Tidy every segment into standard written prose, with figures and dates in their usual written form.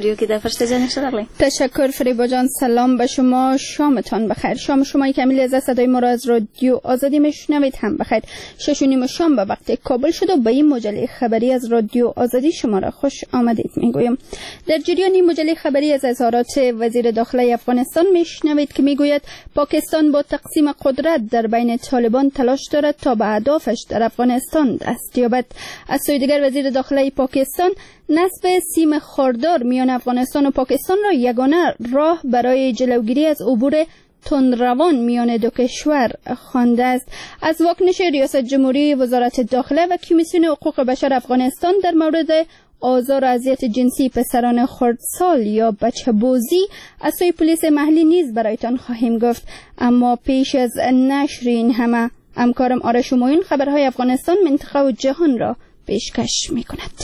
رادیو که در فرشته جان شدقلی. تشکر فریبا جان. سلام به شما، شامتان بخیر. شام شما کمیل از صدای ما را از رادیو آزادی میشنوید هم بخیر. 6:30 شام به وقت کابل شد و به این مجله خبری از رادیو آزادی شما را خوش آمدید میگویم. در جریان این مجله خبری از اظهارات وزیر داخلی افغانستان میشنوید که میگوید پاکستان با تقسیم قدرت در بین طالبان تلاش دارد تا به اهدافش در افغانستان دست یابد. از سوی دیگر وزیر داخلی پاکستان نصب سیم خاردار میان افغانستان و پاکستان را یگانه راه برای جلوگیری از عبور تندروان میان دو کشور خوانده است. از واکنش ریاست جمهوری، وزارت داخله و کمیسیون حقوق بشر افغانستان در مورد آزار و اذیت جنسی پسران خردسال یا بچه بازی از سوی پلیس محلی نیز برایتان خواهیم گفت. اما پیش از نشر این همه، همکارم آرش موین خبرهای افغانستان، منطقه و جهان را پیشکش می کند.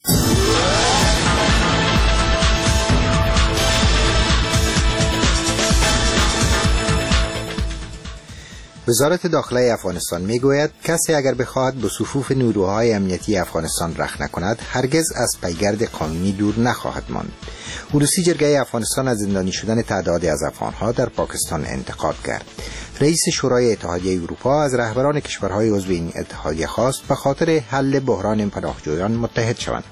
وزارت داخله افغانستان میگوید کسی اگر بخواهد به صفوف نیروهای امنیتی افغانستان رخ نکند هرگز از پیگرد قانونی دور نخواهد ماند. عروسی جرگه افغانستان از زندانی شدن تعدادی از افغانها در پاکستان انتقاد کرد. رئیس شورای اتحادیه اروپا از رهبران کشورهای عضو این اتحادیه خواست به خاطر حل بحران پناهجویان متحد شوند.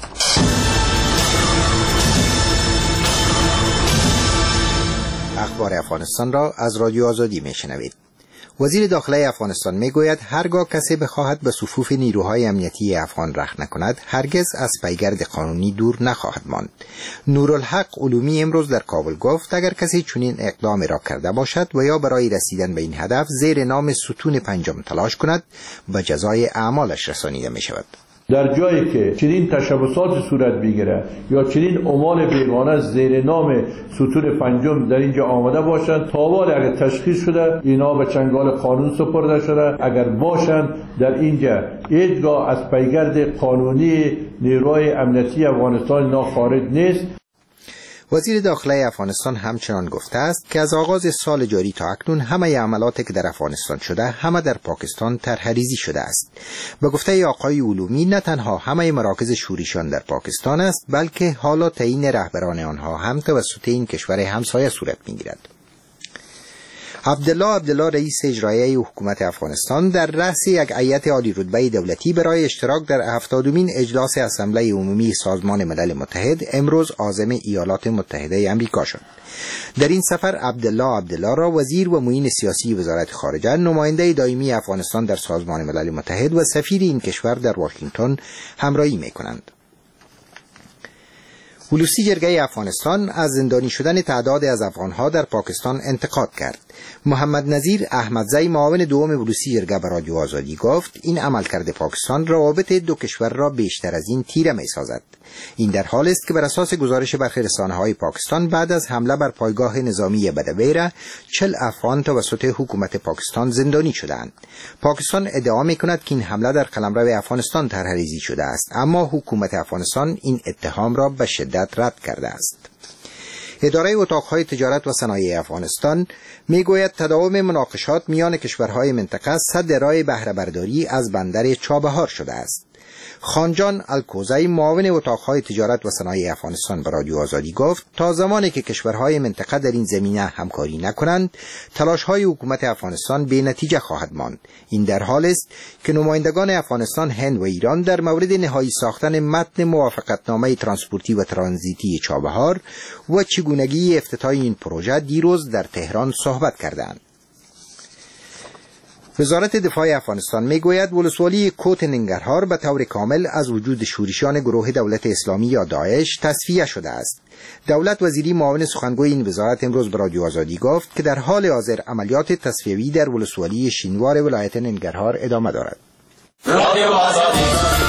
اخبار افغانستان را از رادیو آزادی میشنوید. وزیر داخله افغانستان میگوید هرگاه کسی بخواهد به صفوف نیروهای امنیتی افغان رخ نکند هرگز از پیگرد قانونی دور نخواهد ماند. نورالحق علومی امروز در کابل گفت اگر کسی چنین اقدامی را کرده باشد و یا برای رسیدن به این هدف زیر نام ستون پنجم تلاش کند به جزای اعمالش رسانیده می شود. در جایی که چنین تشبسات صورت بگیره یا چنین اعمال بیگانه زیر نام ستون پنجم در اینجا آمده باشند، تاوال اگر تشخیص شده اینا به چنگال قانون سپرده شده. اگر باشند در اینجا هیچگاه از پیگرد قانونی نیروهای امنیتی افغانستان اینا خارج نیست. وزیر داخله افغانستان همچنان گفته است که از آغاز سال جاری تا اکنون همه عملاتی که در افغانستان شده همه در پاکستان طرح‌ریزی شده است. به گفته آقای علومی نه تنها همه مراکز شوریشان در پاکستان است بلکه حالا تعیین رهبران آنها هم توسط این کشور همسایه صورت می‌گیرد. عبدالله رئیس اجرایی حکومت افغانستان در رأس یک هیئت عالی رتبه دولتی برای اشتراک در 70مین اجلاس اسمبلی عمومی سازمان ملل متحد امروز عازم ایالات متحده آمریکا شد. در این سفر عبدالله را وزیر و معین سیاسی وزارت خارجه، نماینده دائمی افغانستان در سازمان ملل متحد و سفیر این کشور در واشنگتن همراهی می‌کنند. عروسی جرگه افغانستان از زندانی شدن تعدادی از افغانها در پاکستان انتقاد کرد. محمد نظیر احمدزی معاون دوم عروسی جرگه به رادیو آزادی گفت این عملکرد پاکستان روابط دو کشور را بیشتر از این تیره می‌سازد. این در حال است که بر اساس گزارش برخی رسانه‌های پاکستان بعد از حمله بر پایگاه نظامی بدویره 40 افغان توسط حکومت پاکستان زندانی شدند. پاکستان ادعا می‌کند که این حمله در قلمرو افغانستان طرح‌ریزی شده است، اما حکومت افغانستان این اتهام را به شدت رد کرده است. اداره اتاقهای تجارت و صنایع افغانستان میگوید تداوم مناقشات میان کشورهای منطقه سد راه بهره برداری از بندر چابهار شده است. خانجان الکوزی معاون اتاقهای تجارت و صنایع افغانستان به رادیو آزادی گفت تا زمانی که کشورهای منطقه در این زمینه همکاری نکنند تلاش‌های حکومت افغانستان بی نتیجه خواهد ماند. این در حال است که نمایندگان افغانستان، هند و ایران در مورد نهایی ساختن متن موافقتنامه ترانسپورتی و ترانزیتی چابهار و چگونگی افتتاح این پروژه دیروز در تهران صحبت کردند. وزارت دفاع افغانستان میگوید ولسوالی کوت ننگرهار به طور کامل از وجود شورشیان گروه دولت اسلامی یا داعش تصفیه شده است. دولت وزیری معاون سخنگوی این وزارت امروز به رادیو آزادی گفت که در حال حاضر عملیات تصفیوی در ولسوالی شینوار ولایت ننگرهار ادامه دارد. رادیو آزادی.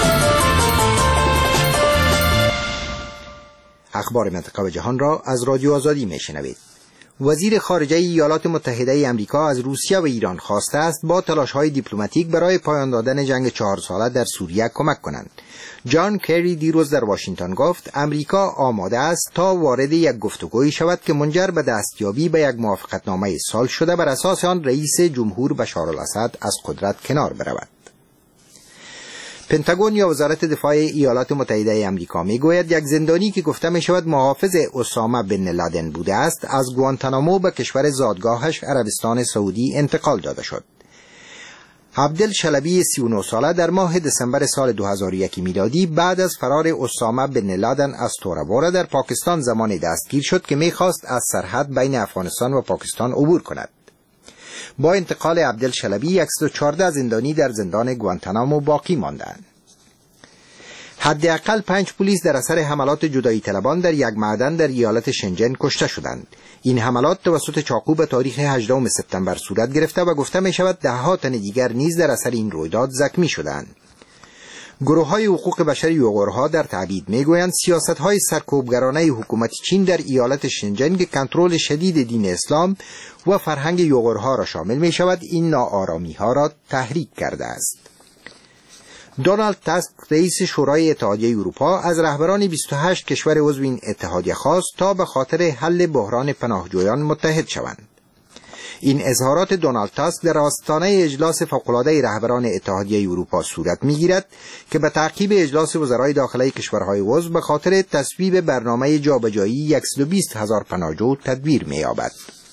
اخبار منطقه و جهان را از رادیو آزادی میشنوید. وزیر خارجه ایالات متحده آمریکا از روسیه و ایران خواسته است با تلاش‌های دیپلماتیک برای پایان دادن جنگ 4 ساله در سوریه کمک کنند. جان کری دیروز در واشنگتن گفت امریکا آماده است تا وارد یک گفتگویی شود که منجر به دستیابی به یک موافقتنامه صلح شده بر اساس آن رئیس جمهور بشار الاسد از قدرت کنار برود. پنتاگون یا وزارت دفاع ایالات متحده آمریکا میگوید یک زندانی که گفته می شود محافظ اسامه بن لادن بوده است از گوانتانامو به کشور زادگاهش عربستان سعودی انتقال داده شد. عبدالشلبی 39 ساله در ماه دسامبر سال 2001 میلادی بعد از فرار اسامه بن لادن از تورابورا در پاکستان زمان دستگیر شد که میخواست از سرحد بین افغانستان و پاکستان عبور کند. با انتقال عبدالشلبی 114 زندانی در زندان گوانتانامو باقی ماندند. حداقل 5 پلیس در اثر حملات جدایی طلبان در یک معدن در ایالت شنجن کشته شدند. این حملات توسط چاقو به تاریخ 18 سپتامبر صورت گرفته و گفته می شود ده‌ها تن دیگر نیز در اثر این رویداد زخمی شدند. گروه‌های حقوق بشر یوغورها در تعبیر میگویند سیاست‌های سرکوبگرانه حکومت چین در ایالت شنجن که کنترل شدید دین اسلام و فرهنگ یوغورها را شامل می شود این ناآرامی‌ها را تحریک کرده است. دونالد تاسک رئیس شورای اتحادیه اروپا از رهبران 28 کشور عضو این اتحادیه خواست تا به خاطر حل بحران پناهجویان متحد شوند. این اظهارات دونالد تاسک در آستانه اجلاس فوق‌العاده رهبران اتحادیه اروپا صورت می‌گیرد که به تعقیب اجلاس وزرای داخلی کشورهای عضو به خاطر تصویب برنامه جابجایی 120,000 پناهجو تدبیر می‌یابد.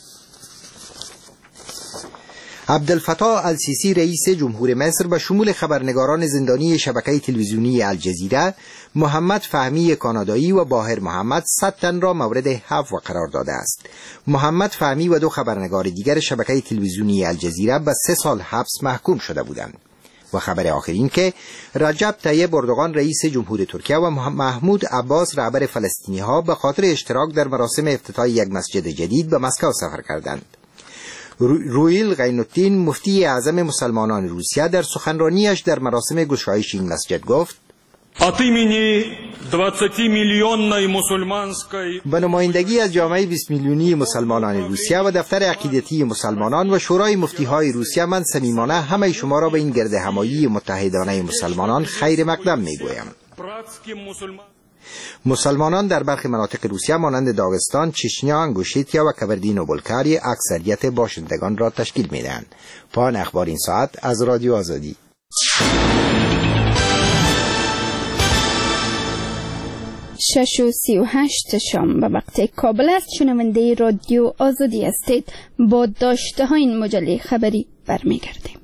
عبدالفتاح السیسی رئیس جمهور مصر به شمول خبرنگاران زندانی شبکه تلویزیونی الجزیره، محمد فهمی کانادایی و باهر محمد 100 تن را مورد عفو قرار داده است. محمد فهمی و 2 خبرنگار دیگر شبکه تلویزیونی الجزیره به 3 سال حبس محکوم شده بودند. و خبر آخر این که رجب طیب اردوغان رئیس جمهور ترکیه و محمود عباس رهبر فلسطینی‌ها به خاطر اشتراک در مراسم افتتاح یک مسجد جدید به مسکو سفر کردند. رویل غین‌الدین مفتی اعظم مسلمانان روسیه در سخنرانیش در مراسم گشایش این مسجد گفت: به نمایندگی از جامعه 20 میلیونی مسلمانان روسیه و دفتر عقیدتی مسلمانان و شورای مفتی‌های روسیه من صمیمانه همه شما را به این گرد همایی متحدانه مسلمانان خیر مقدم می‌گویم. مسلمانان در برخی مناطق روسیه مانند داغستان، چچنیا، انگوشیتیا و کبردین و بلکاری اکثریت باشندگان را تشکیل می‌دهند. پایان اخبار این ساعت از رادیو آزادی. 6:38 شام به وقت کابل است. شنونده رادیو آزادی هستید. با داشته های این مجله خبری برمیگردیم.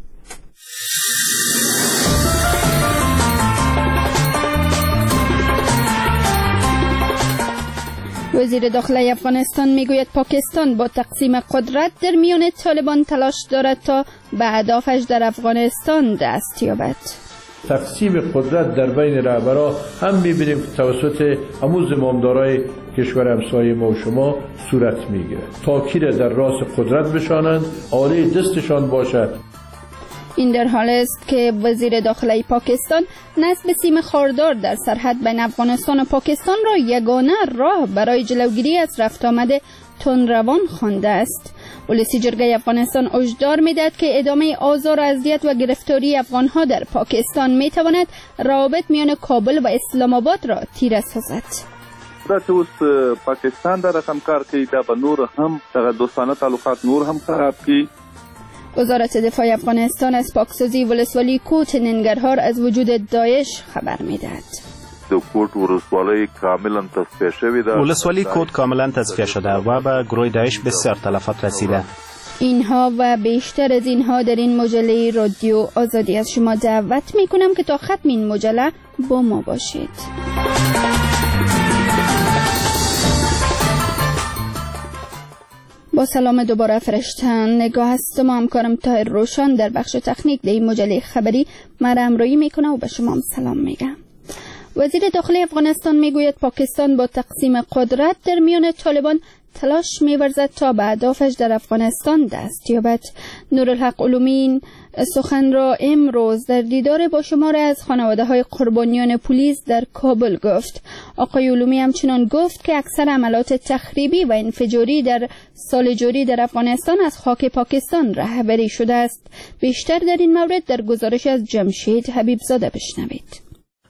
وزیر داخلی افغانستان میگوید پاکستان با تقسیم قدرت در میان طالبان تلاش دارد تا به اهدافش در افغانستان دست یابد. تقسیم قدرت در بین رهبران هم می‌بینیم که توسط همون زمامدارای کشور همسایه ما و شما صورت میگیره تا کی را در راست قدرت بشانند، آله دستشان باشد. این در حال است که وزیر داخلی پاکستان نصب سیم خاردار در سرحد بین افغانستان و پاکستان را یگانه راه برای جلوگیری از رفت آمد تندروان خوانده است. ولسی جرگه افغانستان هشدار می‌دهد که ادامه آزار و اذیت و گرفتاری افغان‌ها در پاکستان می‌تواند روابط میان کابل و اسلام آباد را تیره سازد. چې اوس پاکستان دا رقم کار کوي دا به نور هم دغه دوستانه تعلقات نور هم خراب کړي. وزارت دفاع افغانستان از پاکسازی ولسوالی کوت ننگرهار از وجود داعش خبر می‌دهد. ولسوالی کوت کاملا تصفیه شده و به گروه داعش بسیار تلفات رسیده. اینها و بیشتر از اینها در این مجله رادیو آزادی از شما دعوت میکنم که تا ختم این مجله با ما باشید. با سلام دوباره فرشتن نگاه هستم و همکارم طاهر روشن در بخش تکنیک در این مجله خبری مرا همراهی میکنه و به شما هم سلام میگم. وزیر داخلی افغانستان میگوید پاکستان با تقسیم قدرت در میان طالبان تلاش می‌ورزد تا به اهدافش در افغانستان دست یابد. نورالحق علومی سخن را امروز در دیدار با شماری از خانواده‌های قربانیان پلیس در کابل گفت. آقای علومی همچنان گفت که اکثر عملات تخریبی و انفجاری در سال جاری در افغانستان از خاک پاکستان رهبری شده است. بیشتر در این مورد در گزارش از جمشید حبیبزاده بشنوید.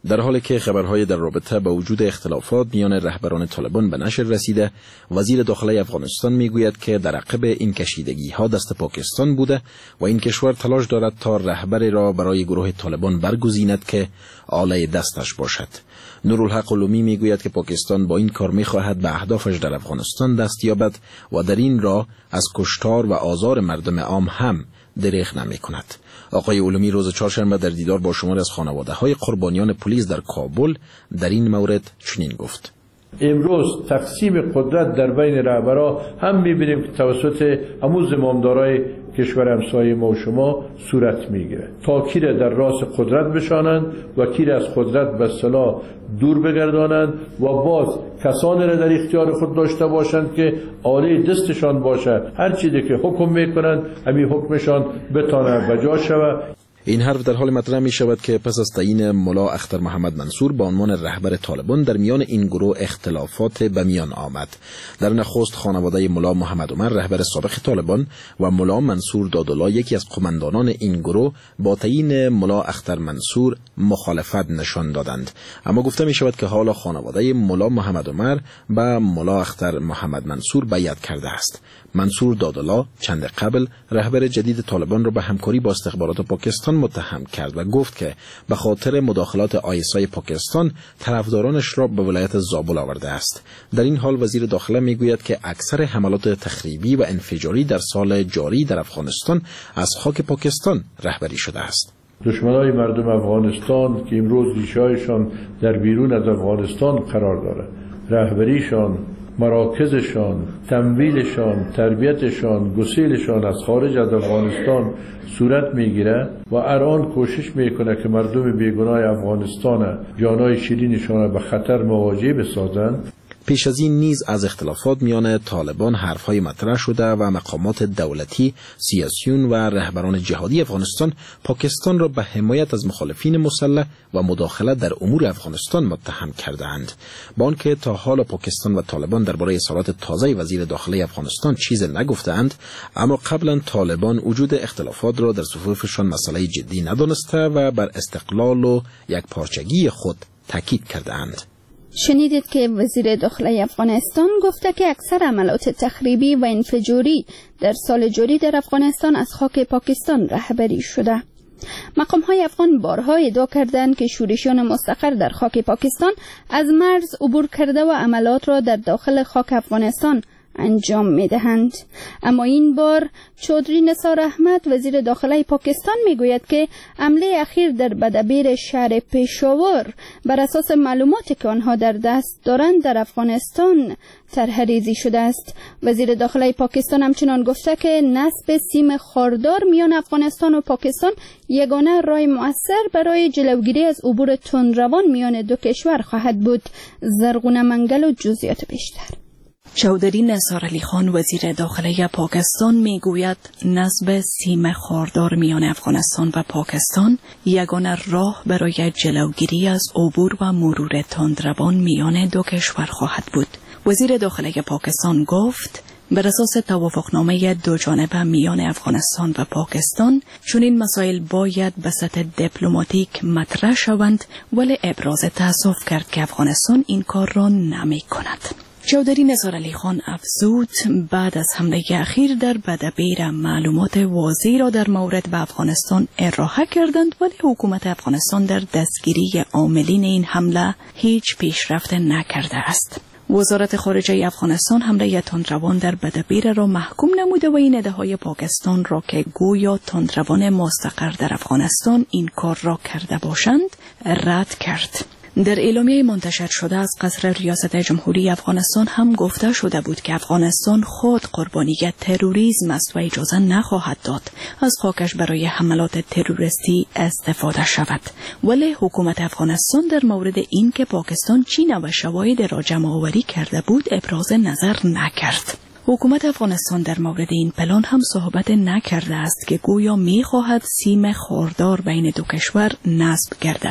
در حالی که خبرهای در رابطه با وجود اختلافات میان رهبران طالبان به نشر رسیده، وزیر داخلی افغانستان میگوید که در عقب این کشیدگی‌ها دست پاکستان بوده و این کشور تلاش دارد تا رهبری را برای گروه طالبان برگزیند که آله دستش باشد. نورالحق علومی میگوید که پاکستان با این کار میخواهد به اهدافش در افغانستان دست یابد و در این راه از کشتار و آزار مردم عام هم دریغ نمی‌کند. آقای علومی روز چهارشنبه در دیدار با شماری از خانواده‌های قربانیان پلیس در کابل در این مورد چنین گفت: امروز تقسیم قدرت در بین رهبران هم می‌بینیم که توسط همون زمامدارای کشور همسایه ما و شما صورت میگیره تا کی را در راس قدرت بشانند و کی را از قدرت به اصطلاح دور بگردانند و باز کسانی را در اختیار خود داشته باشند که آله دستشان باشه، هر چیزی که حکم میکنند همین حکمشان بتانه بجا شود. این حرف در حال مطرح می شود که پس از تعیین ملا اختر محمد منصور به عنوان رهبر طالبان در میان این گروه اختلافات به میان آمد. در نخست خانواده ملا محمد عمر رهبر سابق طالبان و ملا منصور دادالله یکی از قماندانان این گروه با تعیین ملا اختر منصور مخالفت نشان دادند، اما گفته می شود که حالا خانواده ملا محمد عمر به ملا اختر محمد منصور بیعت کرده است. منصور دادالله چند قبل رهبر جدید طالبان را به همکاری با استخبارات پاکستان متهم کرد و گفت که به خاطر مداخلات آیسای پاکستان طرفدارانش را به ولایت زابل آورده است. در این حال وزیر داخله میگوید که اکثر حملات تخریبی و انفجاری در سال جاری در افغانستان از خاک پاکستان رهبری شده است. دشمنای مردم افغانستان که امروز ریشه‌هایشان در بیرون از افغانستان قرار داره، رهبریشان، مراکزشان، تمویلشان، تربیتشان، گسیلشان از خارج از افغانستان صورت میگیره و الان کوشش میکنه که مردم بیگناه افغانستان جانای شیرینشان به خطر مواجه بسازند. پیش از این نیز از اختلافات میان طالبان حرفهای مطرح شده و مقامات دولتی، سیاسیون و رهبران جهادی افغانستان پاکستان را به حمایت از مخالفین مسلح و مداخله در امور افغانستان متهم کردند. با آنکه تا حالا پاکستان و طالبان درباره اظهارات تازه وزیر داخلی افغانستان چیزی نگفتند، اما قبلا طالبان وجود اختلافات را در صفوفشان مسئله جدی ندانسته و بر استقلال و یکپارچگی خود تاکید کردند. شنیدید که وزیر داخلی افغانستان گفته که اکثر عملات تخریبی و انفجاری در سال جاری در افغانستان از خاک پاکستان رهبری شده. مقام‌های افغان بارها ادعا کردند که شورشیان مستقر در خاک پاکستان از مرز عبور کرده و عملات را در داخل خاک افغانستان انجام می‌دهند. اما این بار چودری نثار احمد وزیر داخلی پاکستان میگوید که حمله اخیر در بدبیر شهر پشاور بر اساس معلوماتی که آنها در دست دارند در افغانستان طرح‌ریزی شده است. وزیر داخلی پاکستان همچنان گفته که نصب سیم خاردار میان افغانستان و پاکستان یگانه راه مؤثر برای جلوگیری از عبور تندروان میان دو کشور خواهد بود. زرغونه منگل و جزئیات بیشتر. چودری نثار علی خان وزیر داخلی پاکستان میگوید نصب سیم خاردار میان افغانستان و پاکستان یگانه راه برای جلوگیری از عبور و مرور تندروان میان دو کشور خواهد بود. وزیر داخلی پاکستان گفت بر اساس توافقنامه دو جانبه میان افغانستان و پاکستان چون این مسائل باید به سطح دیپلماتیک مطرح شوند، ولی ابراز تأسف کرد که افغانستان این کار را نمی کند. چودری نثار علی خان افزود بعد از حمله اخیر در بدبیر معلومات واضحی را در مورد به افغانستان ارائه کردند، ولی حکومت افغانستان در دستگیری عاملین این حمله هیچ پیشرفت نکرده است. وزارت خارجه افغانستان حمله تندروان در بدبیر را محکوم نموده و این ادعاهای پاکستان را که گویا تندروان مستقر در افغانستان این کار را کرده باشند رد کرد. در اعلامیه منتشر شده از قصر ریاست جمهوری افغانستان هم گفته شده بود که افغانستان خود قربانی تروریسم است و اجازه نخواهد داد از خاکش برای حملات تروریستی استفاده شود. ولی حکومت افغانستان در مورد این که پاکستان چین و شواهد را جمع آوری کرده بود ابراز نظر نکرد. حکومت افغانستان در مورد این پلان هم صحبت نکرده است که گویا می‌خواهد سیم خاردار بین دو کشور نصب گردد.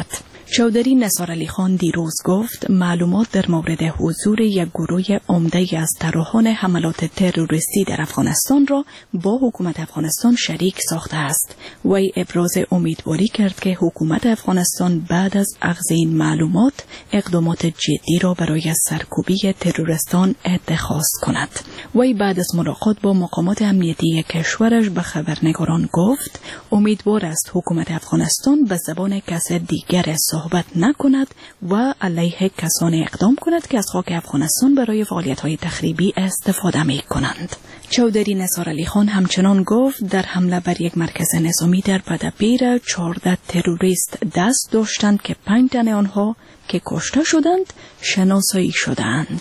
چودری نثار علی خان دیروز گفت معلومات در مورد حضور یک گروه عمده از طراحان حملات تروریستی در افغانستان را با حکومت افغانستان شریک ساخته است. وی ابراز امیدواری کرد که حکومت افغانستان بعد از اخذ این معلومات اقدامات جدی را برای سرکوبی تروریستان اتخاذ کند. وی بعد از ملاقات با مقامات امنیتی کشورش به خبرنگاران گفت امیدوار است حکومت افغانستان به زبان کس دیگر صحبت نکند و علیه کسانی اقدام کند که از خاک افغانستان برای فعالیت‌های تخریبی استفاده می‌کنند. چودری نثار علی خان همچنان گفت در حمله بر یک مرکز نظامی در بدپیر 14 تروریست دست داشتند که 5 تن آنها که کشته شدند شناسایی شدند.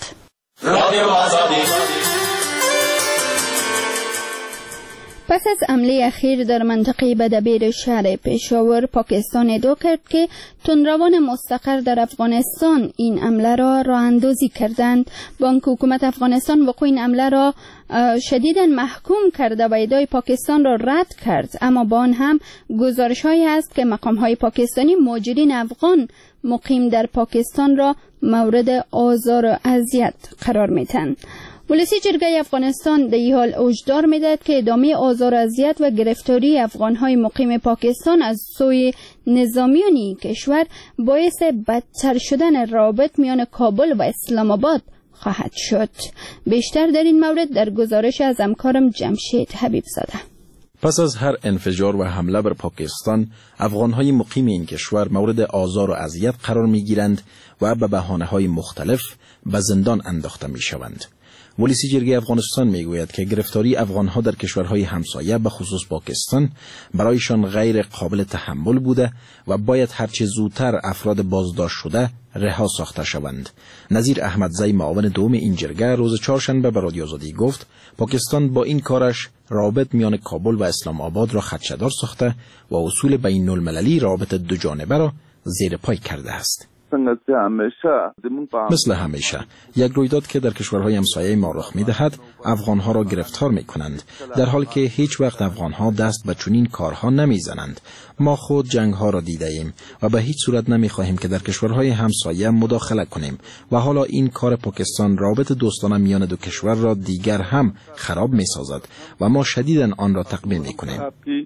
پس از حمله اخیر در منطقه بدپیر شهر پشاور، پاکستان ادعا کرد که تندروان مستقر در افغانستان این حمله را راه اندازی کردند. بانک حکومت افغانستان وقوع این حمله را شدیداً محکوم کرده و ادعای پاکستان را رد کرد، اما با آن هم گزارش‌هایی هست که مقام‌های پاکستانی مهاجرین افغان مقیم در پاکستان را مورد آزار و اذیت قرار می‌دهند. ولسی جرگه افغانستان در این حال هشدار می‌دهد که ادامه آزار و اذیت و گرفتاری افغان‌های مقیم پاکستان از سوی نظامیان این کشور باعث بدتر شدن روابط میان کابل و اسلام آباد خواهد شد. بیشتر در این مورد در گزارش از همکارم جمشید حبیب زاده. پس از هر انفجار و حمله بر پاکستان، افغان‌های مقیم این کشور مورد آزار و اذیت قرار می‌گیرند و به بهانه‌های مختلف به زندان انداخته می‌شوند. ولسی جرگه افغانستان میگوید که گرفتاری افغان‌ها در کشورهای همسایه به خصوص پاکستان برایشان غیر قابل تحمل بوده و باید هرچه زودتر افراد بازداشت شده رها ساخته شوند. نظیر احمدزی معاون دوم این جرگه روز چهارشنبه به رادیو آزادی گفت پاکستان با این کارش رابط میان کابل و اسلام آباد را خدشه‌دار ساخته و اصول بین المللی رابط دو جانبه را زیر پای کرده است. مثل همیشه یک رویداد که در کشورهای همسایه ما رخ می‌دهد افغان‌ها را گرفتار می‌کنند، در حالی که هیچ وقت افغان‌ها دست به چنین کارها نمی‌زنند. ما خود جنگ‌ها را دیده‌ایم و به هیچ صورت نمی‌خواهیم که در کشورهای همسایه مداخله کنیم و حالا این کار پاکستان رابط دوستانه میان دو کشور را دیگر هم خراب می‌سازد و ما شدیداً آن را تقبیل می‌کنیم.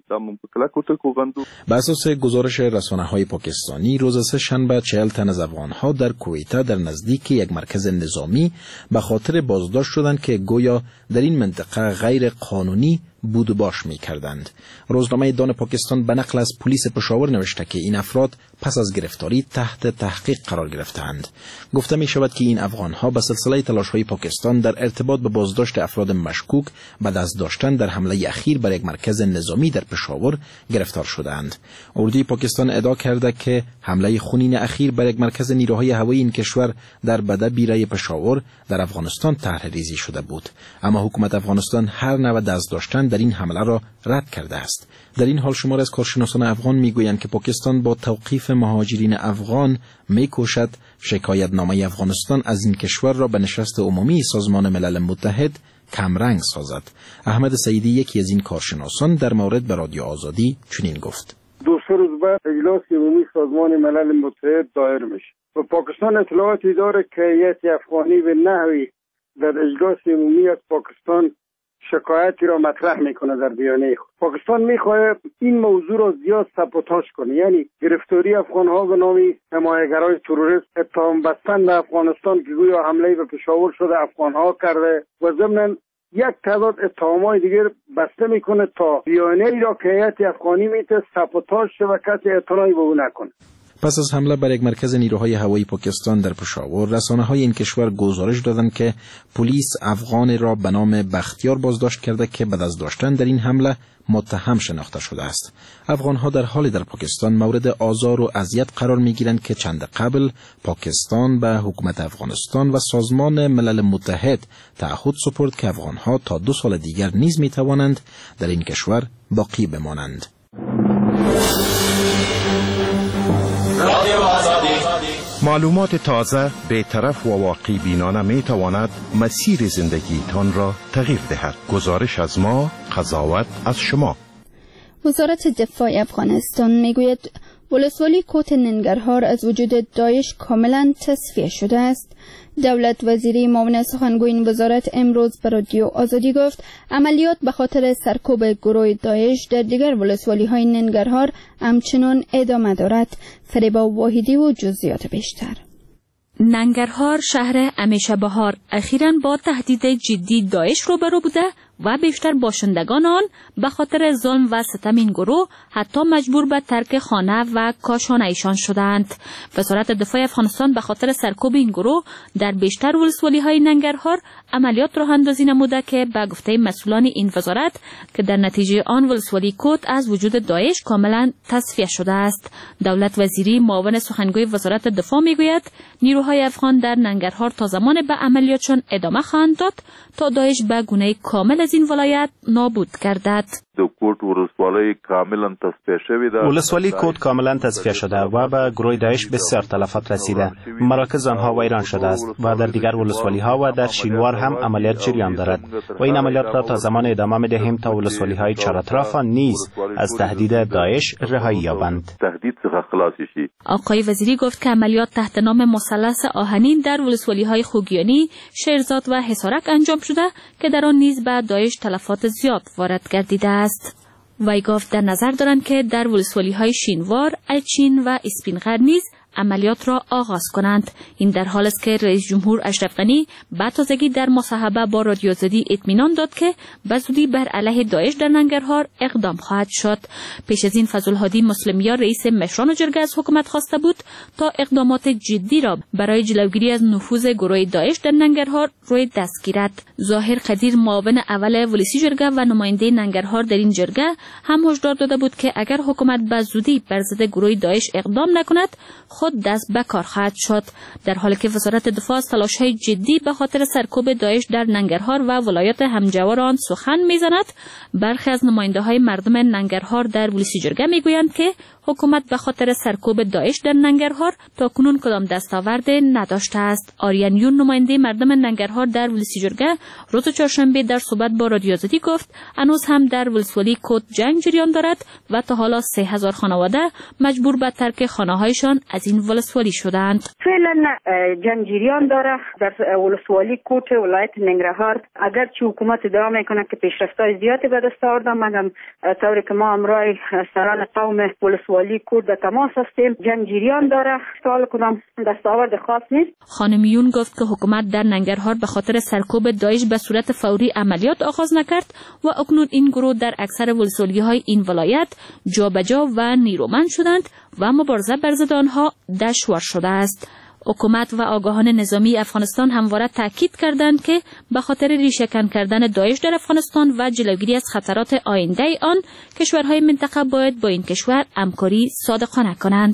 بر اساس گزارش رسانه‌های پاکستانی روز سه‌شنبه 40 تن از افغان‌ها در کویته در نزدیک یک مرکز نظامی به خاطر بازداشت شدند که گویا در این منطقه غیر قانونی بود و باش می کردند. روزنامه دان پاکستان به نقل از پلیس پشاور نوشته که این افراد پس از گرفتاری تحت تحقیق قرار گرفتند. گفته می شود که این افغان‌ها به سلسله تلاش‌های پاکستان در ارتباط به بازداشت افراد مشکوک به دست داشتن در حمله اخیر بر یک مرکز نظامی در پشاور گرفتار شدند. اردوی پاکستان ادعا کرده که حمله خونین اخیر بر یک مرکز نیروهای هوایی این کشور در بدپیر پشاور در افغانستان طرح‌ریزی شده بود، اما حکومت افغانستان هر نوع دست داشتن در این حمله را رد کرده است. در این حال شمار از کارشناسان افغان میگویند که پاکستان با توقیف مهاجرین افغان میکوشد شکایتنامه افغانستان از این کشور را به نشست عمومی سازمان ملل متحد کمرنگ سازد. احمد سعیدی یکی از این کارشناسان در مورد به رادیو آزادی چنین گفت: 2 روز بعد اجلاس عمومی سازمان ملل متحد دایر میشه و پاکستان اطلاعاتی داره که هیئت افغانی به نحوی در اجلاس عمومی از پاکستان شکایتی را مطرح میکنه در بیانیه خود. پاکستان میخواد این موضوع را زیاد سابوتاژ کنه، یعنی گرفتاری افغانها به نام حمایتگرای تروریست، اتهام بستن به افغانستان که گویا حمله به پشاور شده افغانها کرده و ضمن یک تعداد اتهامات دیگر بسته میکنه تا بیانیه‌ای را که هیئت افغانی میته سابوتاژ شه و کسی اعتنایی به او نکنه. پس از حمله بر یک مرکز نیروهای هوایی پاکستان در پشاور، رسانه‌های این کشور گزارش دادند که پلیس افغان را به نام بختیار بازداشت کرده که بعد از داشتن در این حمله متهم شناخته شده است. افغان‌ها در حالی در پاکستان مورد آزار و اذیت قرار می‌گیرند که چند قبل پاکستان به حکومت افغانستان و سازمان ملل متحد تعهد سپرد که افغان‌ها تا 2 سال دیگر نیز می‌توانند در این کشور باقی بمانند. معلومات تازه، بی‌طرف و واقعی بینانه می تواند مسیر زندگی تان را تغییر دهد. گزارش از ما، قضاوت از شما. وزارت دفاع افغانستان میگوید ولسوالی کوت ننگرهار از وجود داعش کاملا تصفیه شده است. دولت وزیری معاون سخنگوی این وزارت امروز به رادیو آزادی گفت عملیات به خاطر سرکوب گروه داعش در دیگر ولسوالی‌های ننگرهار همچنان ادامه دارد. فریبا واحدی و جزئیات بیشتر. ننگرهار شهر همیشه بهار اخیراً با تهدید جدی داعش روبرو بوده و بیشتر باشندگان آن به خاطر ظلم و ستم این گروه حتی مجبور به ترک خانه و کاشانه ایشان شدند. وزارت دفاع افغانستان به خاطر سرکوب این گروه در بیشتر ولسوالی‌های ننگرهار عملیات راه اندازی نموده که به گفته مسئولان این وزارت که در نتیجه آن ولسوالی کوت از وجود داعش کاملا تصفیه شده است. دولت وزیری معاون سخنگوی وزارت دفاع میگوید نیروهای افغان در ننگرهار تا زمان به عملیاتشان ادامه خواهند داد تا داعش به گونه کامل از این ولایت نابود گردد. ولسوالی کوت کاملا تصفیه شده و به گروه داعش بسیار تلفات رسیده. مراکز آنها ویران شده است و در دیگر ولسوالی ها و در شینوار هم عملیات جریان دارد و این عملیات را تا زمان ادامه می‌دهیم تا ولسوالی های چهار اطراف نیز از تهدید داعش رهایی یابند. آقای وزیری گفت که عملیات تحت نام مثلث آهنین در ولسوالی های خوگیانی، شیرزاد و حصارک انجام شده که در آن نیز به داعش تلفات زیاد وارد گردیده است. وی گفت در نظر دارند که در ولسوالی های شینوار، الچین و اسپینغر نیز عملیات را آغاز کنند. این در حال است که رئیس جمهور اشرف غنی به تازگی در مصاحبه با رادیو آزادی اطمینان داد که به زودی بر علیه داعش در ننگرهار اقدام خواهد شد. پیش از این فضل‌الهادی مسلمیار رئیس مشران جرگه از حکومت خواسته بود تا اقدامات جدی را برای جلوگیری از نفوذ گروه داعش در ننگرهار روی دست گیرد. ظاهر قدیر معاون اول ولسی جرگه و نماینده ننگرهار در این جرگه هم هشدار داده بود که اگر حکومت به زودی بر ضد گروه داعش اقدام نکند خود دست به کار خواهد شد. در حالی که وزارت دفاع از تلاش‌های جدی به خاطر سرکوب داعش در ننگرهار و ولایات همجوار آن سخن می‌زند، برخی از نماینده‌های مردم ننگرهار در ولسی جرگه می‌گویند که حکومت به خاطر سرکوب داعش در ننگرهار تاکنون کدام دستاورد نداشته است. آریان یون نماینده مردم ننگرهار در ولسی جرگه روز چهارشنبه در صحبت با رادیو آزادی گفت هنوز هم در ولسوالی کوت جنگ جریان دارد و تا حالا 3000 خانواده مجبور به ترک خانه‌هایشان از این ولسوالی شدند. فعلا جنگ جریان داره در ولسوالی کوت ولایت ننگرهار. اگر چه حکومت ادعا میکنه که پیشرفت‌های زیادی به دست آورده، مگر طوری که ما امروز سران قوم ولسوالی کوت در تماس هستیم، جنگ جریان داره، سوال کدام دستاورد خاص نیست. خانم یون گفت که حکومت در ننگرهار به خاطر سرکوب داعش به صورت فوری عملیات آغاز نکرد و اکنون این گروه در اکثر ولسوالی‌های این ولایت جابجا و نیرومند شدند و مبارزه بر ضد آنها دشوار شده است. حکومت و آگاهان نظامی افغانستان همواره تاکید کردند که به خاطر ریشه‌کن کردن داعش در افغانستان و جلوگیری از خطرات آینده آن، کشورهای منطقه باید با این کشور همکاری صادقانه کنند.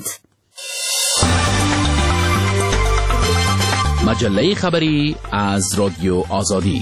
مجله خبری از رادیو آزادی.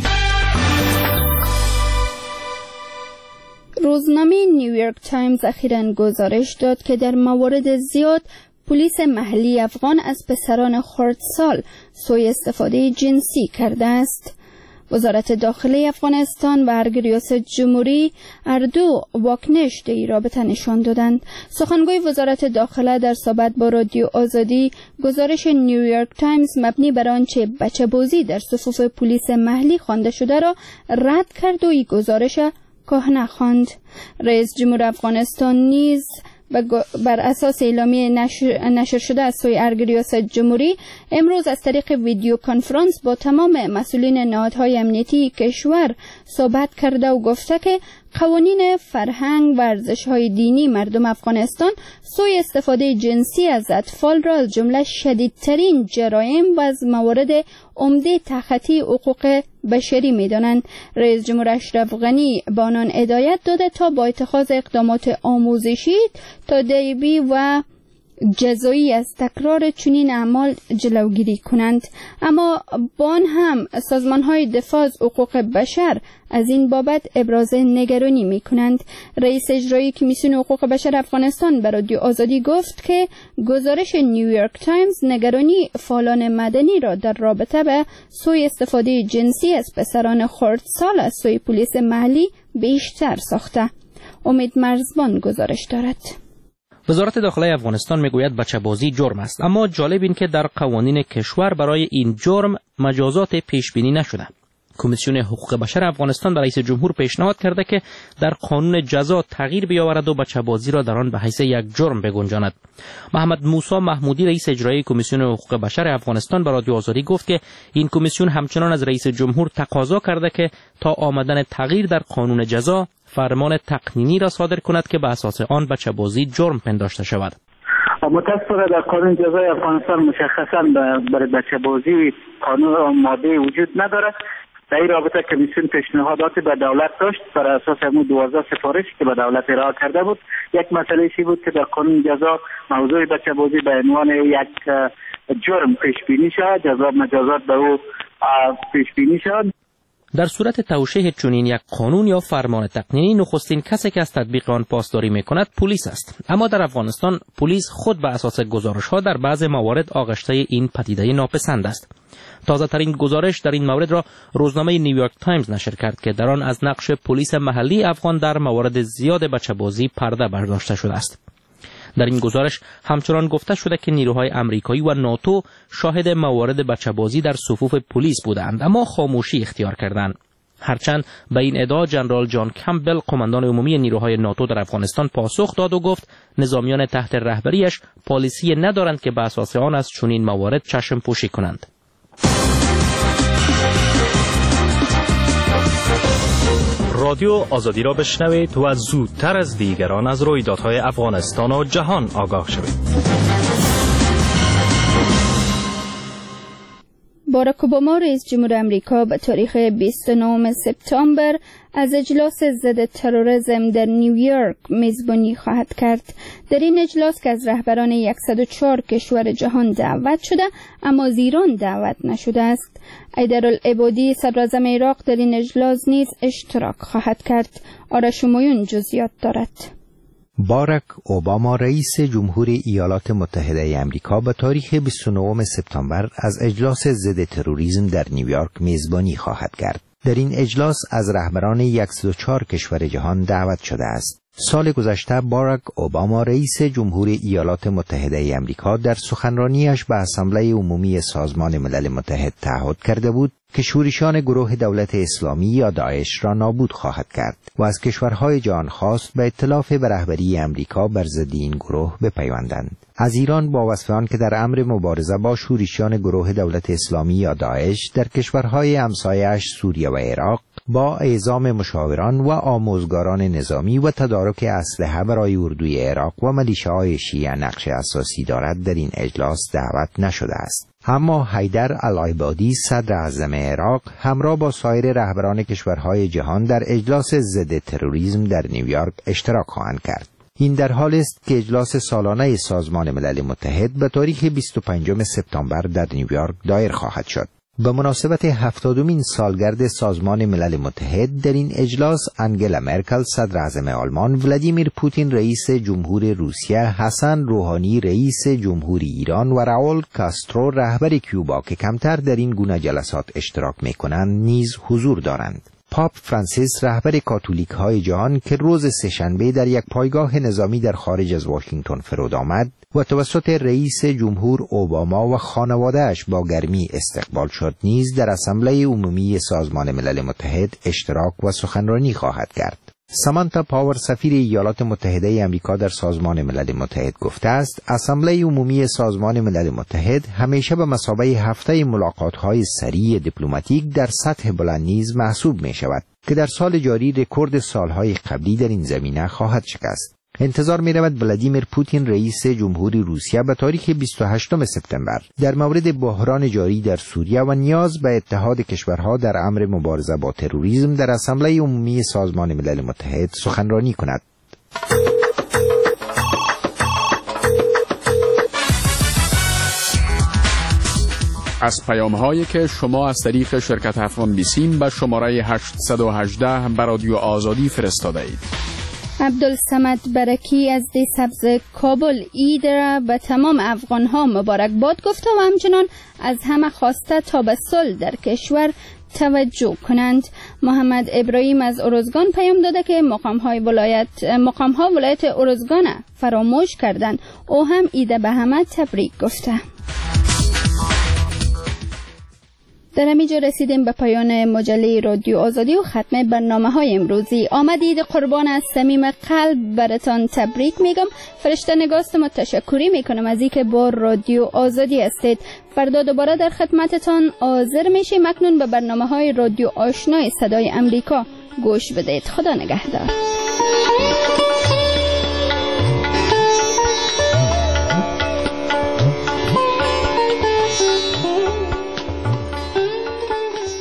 روزنامه نیویورک تایمز اخیراً گزارش داد که در موارد زیاد پلیس محلی افغان از پسران خردسال سوء استفاده جنسی کرده است. وزارت داخلی افغانستان و ارگ ریاست جمهوری اردو واکنش در این رابطه نشان دادند. سخنگوی وزارت داخله در صحبت با رادیو آزادی گزارش نیویورک تایمز مبنی بر آنچه بچه بازی در صفوف پلیس محلی خوانده شده را رد کرد و این گزارش کهنه خواند. رئیس جمهور افغانستان نیز بر اساس اعلامیه نشر شده از سوی ارگ ریاست جمهوری امروز از طریق ویدیو کنفرانس با تمام مسئولین نهادهای امنیتی کشور صحبت کرده و گفته که قوانین فرهنگ و ارزش‌های دینی مردم افغانستان سوء استفاده جنسی از اطفال را از جمله شدیدترین جرایم و از موارد عمده تخطی حقوق بشری می‌دانند. رئیس جمهور اشرف غنی به آنان هدایت داده تا با اتخاذ اقدامات آموزشی تادیبی و جزایی از تکرار چنین اعمال جلوگیری کنند. اما با آن هم سازمان‌های دفاع از حقوق بشر از این بابت ابراز نگرانی می‌کنند. رئیس اجرایی کمیسیون حقوق بشر افغانستان به رادیو آزادی گفت که گزارش نیویورک تایمز نگرانی فعالان مدنی را در رابطه به سوء استفاده جنسی از پسران خردسال از سوی پلیس محلی بیشتر ساخته. امید مرزبان گزارش دارد. وزارت داخله افغانستان میگوید بچه‌بازی جرم است، اما جالب این که در قوانین کشور برای این جرم مجازات پیش بینی نشده. کمیسیون حقوق بشر افغانستان به رئیس جمهور پیشنهاد کرده که در قانون جزا تغییر بیاورد و بچه‌بازی را در آن به حیث یک جرم بگنجاند. محمد موسی محمودی رئیس اجرایی کمیسیون حقوق بشر افغانستان به رادیو آزادی گفت که این کمیسیون همچنان از رئیس جمهور تقاضا کرده که تا آمدن تغییر در قانون جزا فرمان تقنینی را صادر کند که به اساس آن بچه‌بازی جرم پنداشته شود. متأسفانه در قانون جزای افغانستان مشخصاً برای بچه‌بازی قانون ماده وجود ندارد. در این رابطه کمیسیون پیشنهادات به دولت داشت بر اساس همون 12 سفارشی که به دولت ارائه کرده بود. یک مسئله چی بود که در قانون جزا موضوع بچه‌بازی به عنوان یک جرم پیش بینی شد، جزا مجازات به او پیش بینی شد. در صورت توشیح چنین یک قانون یا فرمان تقنینی نخستین کسی که از تطبیق آن پاسداری میکند پلیس است. اما در افغانستان پلیس خود به اساس گزارش‌ها در بعض موارد آغشته این پدیده ناپسند است. تازه ترین گزارش در این مورد را روزنامه نیویورک تایمز نشر کرد که در آن از نقش پلیس محلی افغان در موارد زیاد بچه‌بازی پرده برداشته شده است. در این گزارش همچنان گفته شده که نیروهای آمریکایی و ناتو شاهد موارد بچه‌بازی در صفوف پلیس بودند اما خاموشی اختیار کردند. هرچند به این ادعا جنرال جان کمبل قماندان عمومی نیروهای ناتو در افغانستان پاسخ داد و گفت نظامیان تحت رهبریش پالیسی ندارند که به اساس آن از چنین موارد چشم پوشی کنند. رادیو آزادی را بشنوید و زودتر از دیگران از رویدادهای افغانستان و جهان آگاه شوید. باراک اوباما رئیس جمهور آمریکا به تاریخ 29 سپتامبر از اجلاس ضد تروریسم در نیویورک میزبانی خواهد کرد. در این اجلاس که از رهبران 104 کشور جهان دعوت شده اما از ایران دعوت نشده است. ایدرالعبادی صدراعظم عراق در این اجلاس نیز اشتراک خواهد کرد. آرش همایون جزئیات دارد. باراک اوباما رئیس جمهور ایالات متحده آمریکا به تاریخ 29 سپتامبر از اجلاس ضد تروریسم در نیویورک میزبانی خواهد کرد. در این اجلاس از رهبران 104 کشور جهان دعوت شده است. سال گذشته باراک اوباما رئیس جمهور ایالات متحده آمریکا در سخنرانیش به اسامبله عمومی سازمان ملل متحد تعهد کرده بود که شورشیان گروه دولت اسلامی یا داعش را نابود خواهد کرد و از کشورهای جهان خواست به ائتلاف به رهبری آمریکا بر ضد این گروه بپیوندند. از ایران با وصف آن که در امر مبارزه با شورشیان گروه دولت اسلامی یا داعش در کشورهای همسایه‌اش سوریه و عراق با اعزام مشاوران و آموزگاران نظامی و تدارک اسلحه برای اردوی عراق و ملیشه‌های شیعه نقش اساسی دارد در این اجلاس دعوت نشده است. اما حیدر العبادی صدر اعظم عراق همراه با سایر رهبران کشورهای جهان در اجلاس ضد تروریسم در نیویورک اشتراک خواهند کرد. این در حال است که اجلاس سالانه سازمان ملل متحد به تاریخ 25 سپتامبر در نیویورک دایر خواهد شد. به مناسبت 70مین سالگرد سازمان ملل متحد در این اجلاس انگلا مرکل صدر اعظم آلمان، ولادیمیر پوتین رئیس جمهور روسیه، حسن روحانی رئیس جمهور ایران و راول کاسترو رهبر کیوبا که کمتر در این گونه جلسات اشتراک می‌کنند نیز حضور دارند. پاپ فرانسیس رهبر کاتولیک های جهان که روز سه‌شنبه در یک پایگاه نظامی در خارج از واشنگتن فرود آمد و توسط رئیس جمهور اوباما و خانواده‌اش با گرمی استقبال شد نیز در اسامبله عمومی سازمان ملل متحد اشتراک و سخنرانی خواهد کرد. سامانتا پاور سفیر ایالات متحده آمریکا در سازمان ملل متحد گفته است اسامبله عمومی سازمان ملل متحد همیشه به مثابه هفته ملاقات‌های سریع دیپلماتیک در سطح بلند نیز محسوب می‌شود که در سال جاری رکورد سالهای قبلی در این زمینه خواهد شکست. انتظار می‌رود ولادیمیر پوتین رئیس جمهور روسیه به تاریخ 28 سپتامبر در مورد بحران جاری در سوریه و نیاز به اتحاد کشورها در امر مبارزه با تروریسم در اسامبله عمومی سازمان ملل متحد سخنرانی کند. از پیام‌هایی که شما از طریق شرکت افغان بیسیم به شماره 818 به رادیو آزادی فرستاده اید. عبدالصمد برکی از دی سبز کابل عید را به تمام افغانها مبارکباد گفته و همچنان از همه خواسته تا به صلح در کشور توجه کنند. محمد ابراهیم از ارزگان پیام داده که مقام‌ها ولایت ارزگان فراموش کردند. او هم عید به همه تبریک گفته. در همینجا رسیدیم به پایان مجله رادیو آزادی و ختم برنامه‌های امروزی. آمدید قربان از صمیم قلب براتان تبریک میگم. فرشته نگاست ما تشکری میکنم از اینکه با رادیو آزادی هستید. فردا دوباره در خدمتتان حاضر میشیم. اکنون به برنامه‌های رادیو آشنای صدای امریکا گوش بدید. خدا نگهدار.